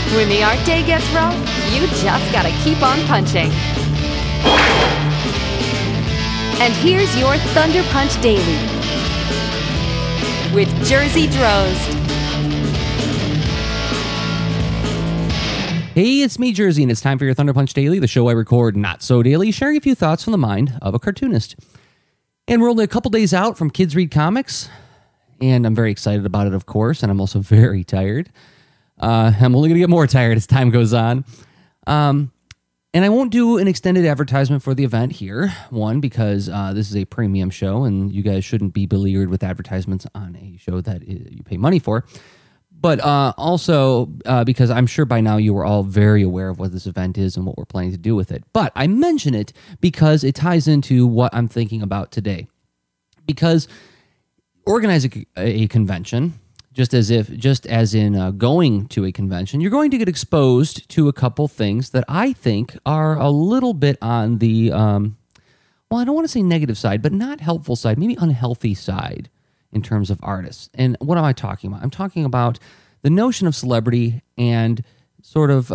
When the art day gets rough, you just gotta keep on punching. And here's your Thunder Punch Daily with Jersey Drozd. Hey, it's me, Jersey, and it's time for your Thunder Punch Daily, the show I record not so daily, sharing a few thoughts from the mind of a cartoonist. And we're only a couple days out from Kids Read Comics, and I'm very excited about it, of course, and I'm also very tired. I'm only going to get more tired as time goes on. And I won't do an extended advertisement for the event here. One, because this is a premium show, and you guys shouldn't be beleaguered with advertisements on a show that you pay money for. But also because I'm sure by now you are all very aware of what this event is and what we're planning to do with it. But I mention it because it ties into what I'm thinking about today. Because organizing a convention, just as in going to a convention, you're going to get exposed to a couple things that I think are a little bit on the, well, I don't want to say negative side, but not helpful side, maybe unhealthy side in terms of artists. And what am I talking about? I'm talking about the notion of celebrity and sort of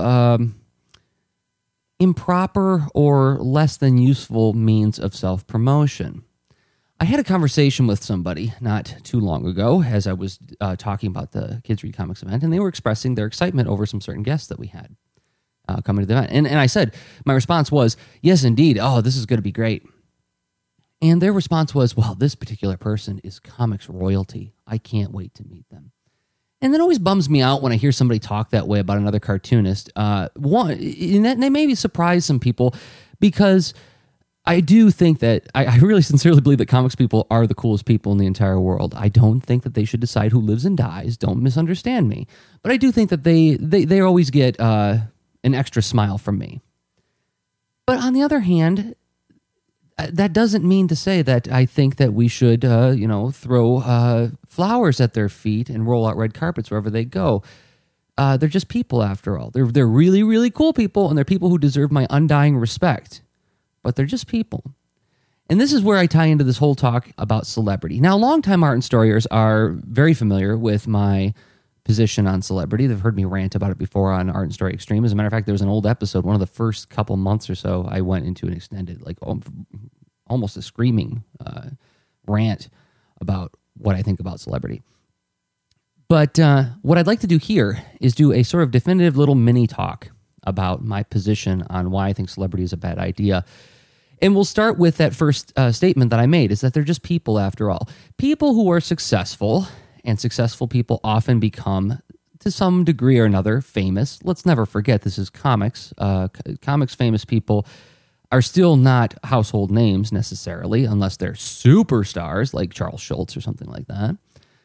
improper or less than useful means of self-promotion. I had a conversation with somebody not too long ago as I was talking about the Kids Read Comics event, and they were expressing their excitement over some certain guests that we had coming to the event. And I said, my response was, yes, indeed. Oh, this is going to be great. And their response was, well, this particular person is comics royalty. I can't wait to meet them. And that always bums me out when I hear somebody talk that way about another cartoonist. One, and that maybe surprise some people, because I do think that, I really sincerely believe that comics people are the coolest people in the entire world. I don't think that they should decide who lives and dies. Don't misunderstand me. But I do think that they always get an extra smile from me. But on the other hand, that doesn't mean to say that I think that we should, throw flowers at their feet and roll out red carpets wherever they go. They're just people, after all. They're really, really cool people, and they're people who deserve my undying respect. But they're just people. And this is where I tie into this whole talk about celebrity. Now, longtime art and storyers are very familiar with my position on celebrity. They've heard me rant about it before on Art and Story Extreme. As a matter of fact, there was an old episode, one of the first couple months or so, I went into an extended, almost a screaming rant about what I think about celebrity. But what I'd like to do here is do a sort of definitive little mini talk about my position on why I think celebrity is a bad idea. And we'll start with that first statement that I made, is that they're just people after all. People who are successful, and successful people often become, to some degree or another, famous. Let's never forget, this is comics. Comics famous people are still not household names necessarily, unless they're superstars like Charles Schultz or something like that.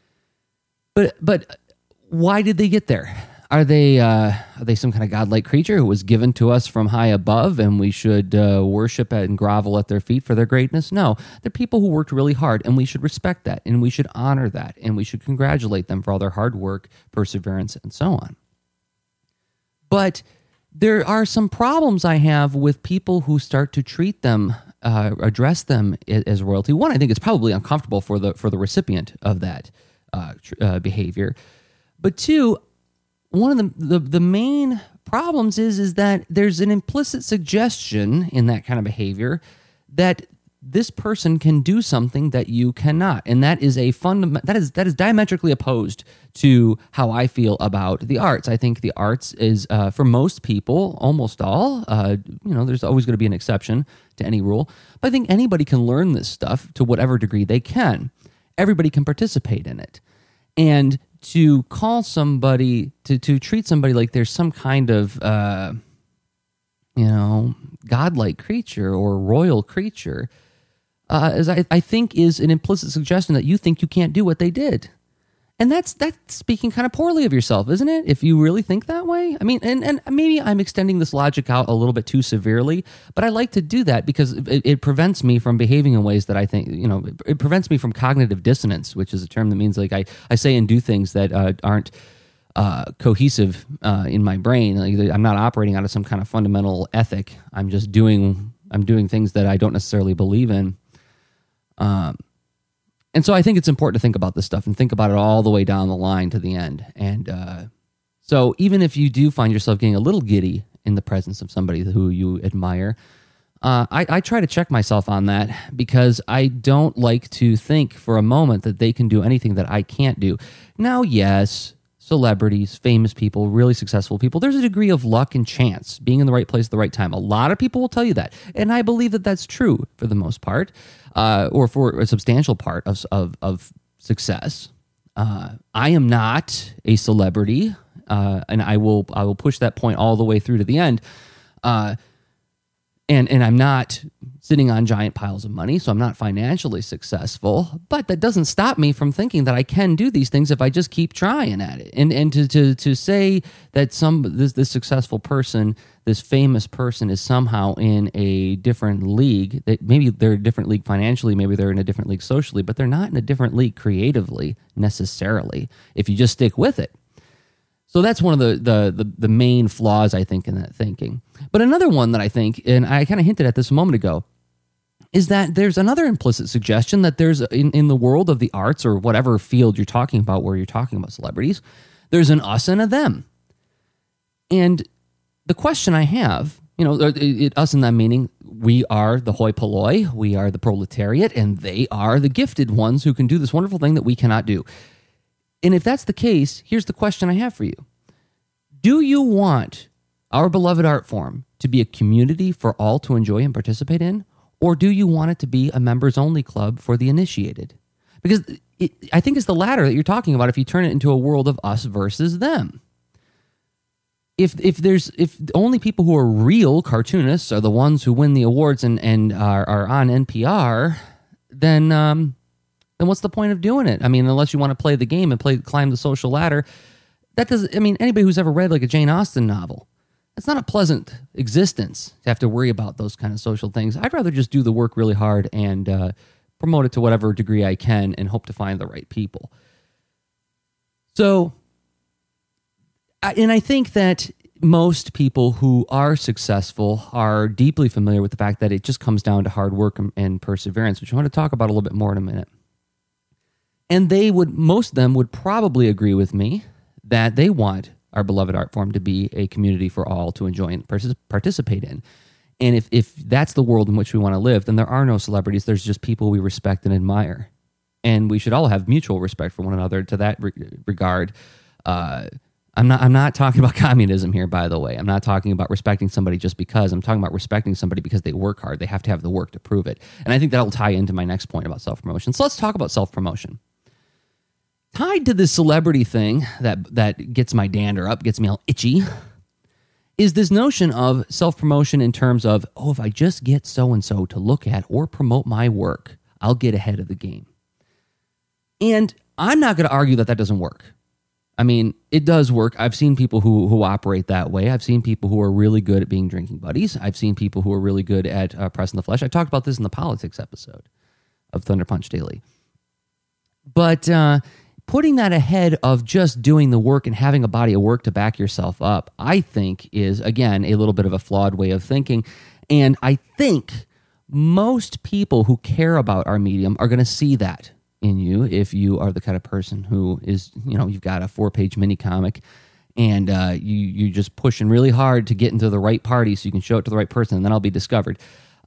But why did they get there? Are they some kind of godlike creature who was given to us from high above, and we should worship and grovel at their feet for their greatness? No, they're people who worked really hard, and we should respect that, and we should honor that, and we should congratulate them for all their hard work, perseverance, and so on. But there are some problems I have with people who start to treat them, address them as royalty. One, I think it's probably uncomfortable for the recipient of that behavior. But two, one of the main problems is that there's an implicit suggestion in that kind of behavior that this person can do something that you cannot, and that is that is diametrically opposed to how I feel about the arts. I think the arts is for most people, almost all. There's always going to be an exception to any rule, but I think anybody can learn this stuff to whatever degree they can. Everybody can participate in it, and to call somebody, to treat somebody like there's some kind of, godlike creature or royal creature, I think is an implicit suggestion that you think you can't do what they did. And that's speaking kind of poorly of yourself, isn't it? If you really think that way. I mean, and maybe I'm extending this logic out a little bit too severely, but I like to do that because it prevents me from behaving in ways that I think, it prevents me from cognitive dissonance, which is a term that means like I say and do things that aren't cohesive in my brain. Like, I'm not operating out of some kind of fundamental ethic. I'm doing things that I don't necessarily believe in. And so I think it's important to think about this stuff and think about it all the way down the line to the end. And So even if you do find yourself getting a little giddy in the presence of somebody who you admire, I try to check myself on that because I don't like to think for a moment that they can do anything that I can't do. Now, yes, celebrities, famous people, really successful people, there's a degree of luck and chance, being in the right place at the right time. A lot of people will tell you that, and I believe that that's true for the most part, or for a substantial part of success. I am not a celebrity, and I will push that point all the way through to the end. And I'm not sitting on giant piles of money, so I'm not financially successful. But that doesn't stop me from thinking that I can do these things if I just keep trying at it. And to say that this successful person, this famous person, is somehow in a different league, that maybe they're in a different league financially, maybe they're in a different league socially, but they're not in a different league creatively necessarily if you just stick with it. So that's one of the main flaws, I think, in that thinking. But another one that I think, and I kind of hinted at this a moment ago, is that there's another implicit suggestion that there's, in the world of the arts or whatever field you're talking about where you're talking about celebrities, there's an us and a them. And the question I have, us and them meaning we are the hoi polloi, we are the proletariat, and they are the gifted ones who can do this wonderful thing that we cannot do. And if that's the case, here's the question I have for you. Do you want our beloved art form to be a community for all to enjoy and participate in? Or do you want it to be a members-only club for the initiated? Because I think it's the latter that you're talking about if you turn it into a world of us versus them. If only people who are real cartoonists are the ones who win the awards and are on NPR, then what's the point of doing it? I mean, unless you want to play the game and climb the social ladder. That doesn't. I mean, anybody who's ever read like a Jane Austen novel, it's not a pleasant existence to have to worry about those kind of social things. I'd rather just do the work really hard and promote it to whatever degree I can and hope to find the right people. So, and I think that most people who are successful are deeply familiar with the fact that it just comes down to hard work and perseverance, which I want to talk about a little bit more in a minute. And most of them would probably agree with me that they want our beloved art form to be a community for all to enjoy and participate in. And if that's the world in which we want to live, then there are no celebrities. There's just people we respect and admire. And we should all have mutual respect for one another to that regard. I'm not talking about communism here, by the way. I'm not talking about respecting somebody just because. I'm talking about respecting somebody because they work hard. They have to have the work to prove it. And I think that'll tie into my next point about self-promotion. So let's talk about self-promotion. Tied to this celebrity thing that gets my dander up, gets me all itchy, is this notion of self-promotion in terms of, if I just get so-and-so to look at or promote my work, I'll get ahead of the game. And I'm not going to argue that doesn't work. I mean, it does work. I've seen people who operate that way. I've seen people who are really good at being drinking buddies. I've seen people who are really good at pressing the flesh. I talked about this in the politics episode of Thunder Punch Daily. But putting that ahead of just doing the work and having a body of work to back yourself up, I think is, again, a little bit of a flawed way of thinking. And I think most people who care about our medium are going to see that in you if you are the kind of person who is, you've got a 4-page mini comic and you're just pushing really hard to get into the right party so you can show it to the right person and then I'll be discovered.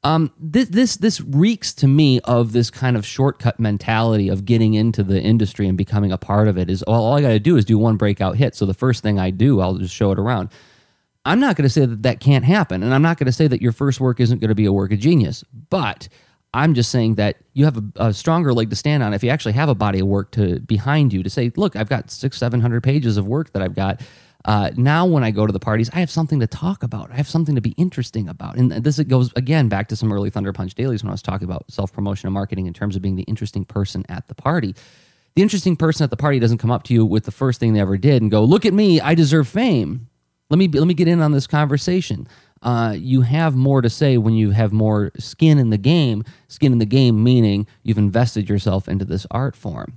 This reeks to me of this kind of shortcut mentality of getting into the industry and becoming a part of it. Is all I got to do is do one breakout hit. So the first thing I do, I'll just show it around. I'm not going to say that can't happen, and I'm not going to say that your first work isn't going to be a work of genius. But I'm just saying that you have a stronger leg to stand on if you actually have a body of work behind you to say, look, I've got 600-700 pages of work that I've got. Now when I go to the parties, I have something to talk about. I have something to be interesting about. And this goes, again, back to some early Thunder Punch Dailies when I was talking about self-promotion and marketing in terms of being the interesting person at the party. The interesting person at the party doesn't come up to you with the first thing they ever did and go, look at me, I deserve fame. Let me get in on this conversation. You have more to say when you have more skin in the game. Skin in the game meaning you've invested yourself into this art form.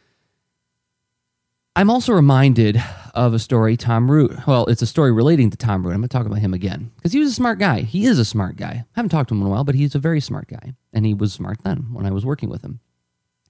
I'm also reminded of a story, Tom Root. Well, it's a story relating to Tom Root. I'm going to talk about him again because he was a smart guy. He is a smart guy. I haven't talked to him in a while, but he's a very smart guy. And he was smart then when I was working with him.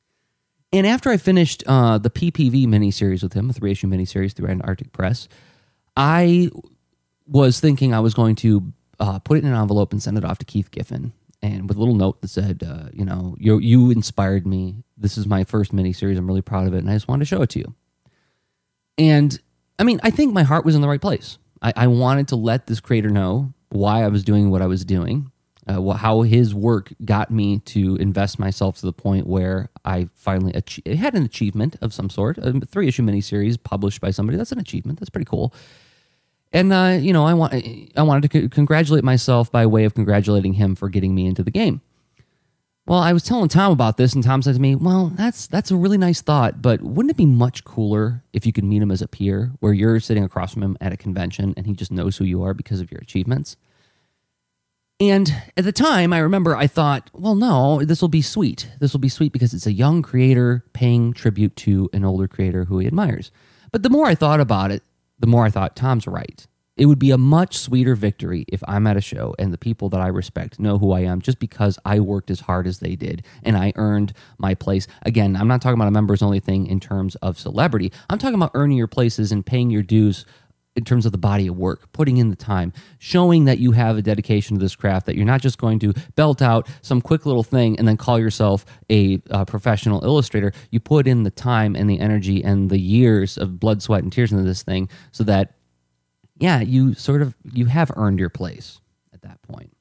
And after I finished the PPV miniseries with him, a 3-issue miniseries through Antarctic Press, I was thinking I was going to put it in an envelope and send it off to Keith Giffen, and with a little note that said, you inspired me. This is my first miniseries. I'm really proud of it, and I just wanted to show it to you. And I mean, I think my heart was in the right place. I wanted to let this creator know why I was doing what I was doing, how his work got me to invest myself to the point where I finally had an achievement of some sort. A 3-issue miniseries published by somebody, that's an achievement. That's pretty cool. And, I wanted to congratulate myself by way of congratulating him for getting me into the game. Well, I was telling Tom about this, and Tom said to me, well, that's a really nice thought, but wouldn't it be much cooler if you could meet him as a peer, where you're sitting across from him at a convention and he just knows who you are because of your achievements? And at the time, I remember I thought, well, no, this will be sweet. This will be sweet because it's a young creator paying tribute to an older creator who he admires. But the more I thought about it, the more I thought, Tom's right. It would be a much sweeter victory if I'm at a show and the people that I respect know who I am just because I worked as hard as they did and I earned my place. Again, I'm not talking about a members only thing in terms of celebrity. I'm talking about earning your places and paying your dues in terms of the body of work, putting in the time, showing that you have a dedication to this craft, that you're not just going to belt out some quick little thing and then call yourself a professional illustrator. You put in the time and the energy and the years of blood, sweat, and tears into this thing so that, yeah, you have earned your place at that point.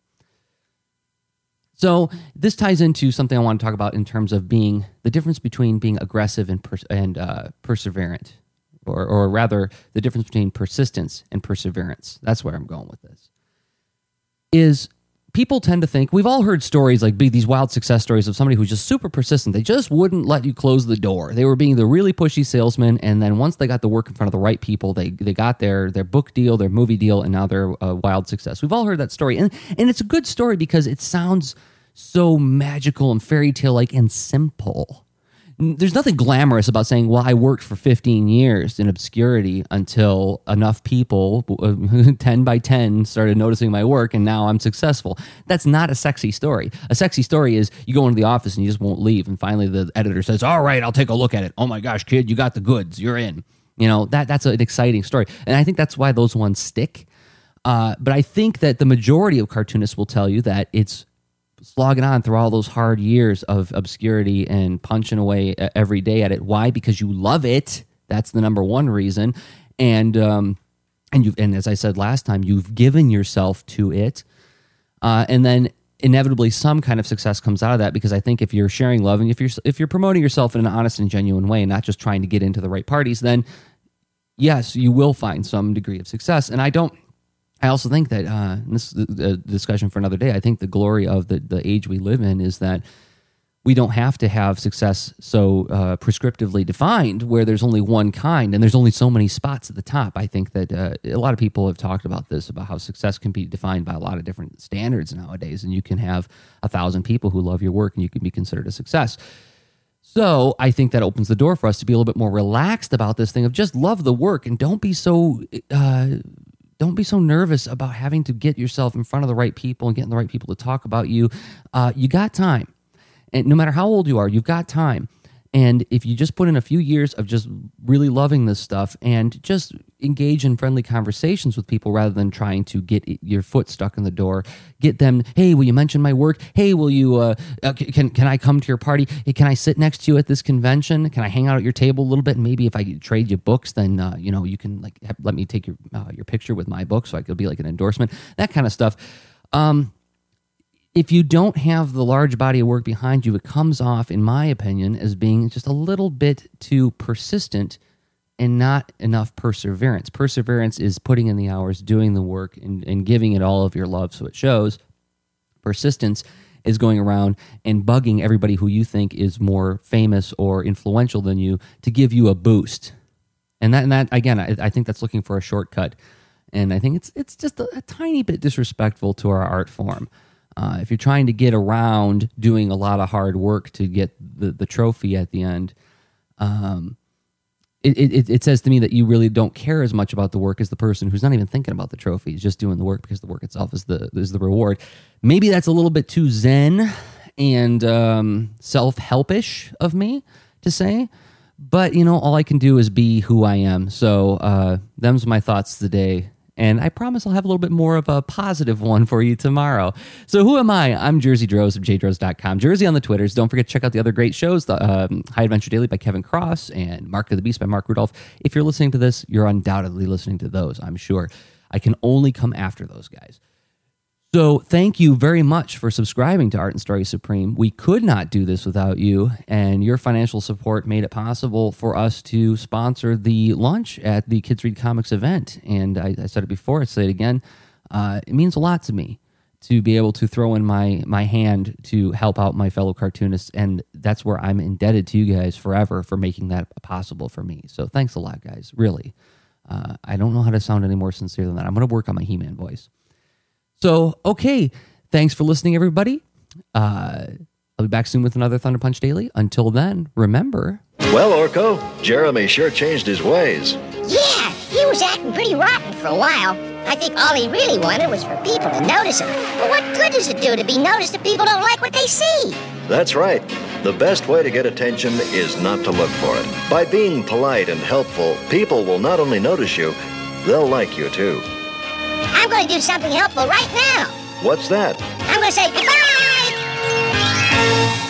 So this ties into something I want to talk about in terms of being the difference between being aggressive and perseverant. Or rather, the difference between persistence and perseverance. That's where I'm going with this. Is people tend to think, we've all heard stories like these wild success stories of somebody who's just super persistent. They just wouldn't let you close the door. They were being the really pushy salesman, and then once they got the work in front of the right people, they got their book deal, their movie deal, and now they're a wild success. We've all heard that story, and it's a good story because it sounds so magical and fairy tale-like and simple. There's nothing glamorous about saying, well, I worked for 15 years in obscurity until enough people, 10 by 10, started noticing my work, and now I'm successful. That's not a sexy story. A sexy story is you go into the office and you just won't leave, and finally the editor says, all right, I'll take a look at it. Oh my gosh, kid, you got the goods. You're in. That's an exciting story. And I think that's why those ones stick. But I think that the majority of cartoonists will tell you that it's slogging on through all those hard years of obscurity and punching away every day at it. Why? Because you love it. That's the number one reason. And as I said last time, you've given yourself to it. And then inevitably some kind of success comes out of that, because I think if you're sharing love and if you're promoting yourself in an honest and genuine way, not just trying to get into the right parties, then yes, you will find some degree of success. And I also think that, and this is a discussion for another day, I think the glory of the age we live in is that we don't have to have success so prescriptively defined where there's only one kind and there's only so many spots at the top. I think that a lot of people have talked about this, about how success can be defined by a lot of different standards nowadays, and you can have 1,000 people who love your work and you can be considered a success. So I think that opens the door for us to be a little bit more relaxed about this thing of just love the work and don't be so nervous about having to get yourself in front of the right people and getting the right people to talk about you. You got time. And no matter how old you are, you've got time. And if you just put in a few years of just really loving this stuff and just engage in friendly conversations with people rather than trying to get your foot stuck in the door, get them, hey, will you mention my work? Hey, will you, can I come to your party? Hey, can I sit next to you at this convention? Can I hang out at your table a little bit? And maybe if I trade you books, then, you can let me take your picture with my book so I could be like an endorsement, that kind of stuff. If you don't have the large body of work behind you, it comes off, in my opinion, as being just a little bit too persistent and not enough perseverance. Perseverance is putting in the hours, doing the work, and giving it all of your love so it shows. Persistence is going around and bugging everybody who you think is more famous or influential than you to give you a boost. And that again, I think that's looking for a shortcut. And I think it's just a tiny bit disrespectful to our art form. If you're trying to get around doing a lot of hard work to get the trophy at the end, it says to me that you really don't care as much about the work as the person who's not even thinking about the trophy. He's just doing the work because the work itself is the reward. Maybe that's a little bit too zen and self-helpish of me to say, But, all I can do is be who I am. So them's my thoughts today. And I promise I'll have a little bit more of a positive one for you tomorrow. So who am I? I'm Jersey Droz of jdroz.com. Jersey on the Twitters. Don't forget to check out the other great shows, the High Adventure Daily by Kevin Cross and Mark of the Beast by Mark Rudolph. If you're listening to this, you're undoubtedly listening to those, I'm sure. I can only come after those guys. So thank you very much for subscribing to Art and Story Supreme. We could not do this without you, and your financial support made it possible for us to sponsor the lunch at the Kids Read Comics event. And I said it before, I say it again, it means a lot to me to be able to throw in my hand to help out my fellow cartoonists, and that's where I'm indebted to you guys forever for making that possible for me. So thanks a lot, guys, really. I don't know how to sound any more sincere than that. I'm going to work on my He-Man voice. So, okay, thanks for listening, everybody. I'll be back soon with another Thunder Punch Daily. Until then, remember... Well, Orko, Jeremy sure changed his ways. Yeah, he was acting pretty rotten for a while. I think all he really wanted was for people to notice him. But what good does it do to be noticed if people don't like what they see? That's right. The best way to get attention is not to look for it. By being polite and helpful, people will not only notice you, they'll like you too. I'm going to do something helpful right now. What's that? I'm going to say goodbye.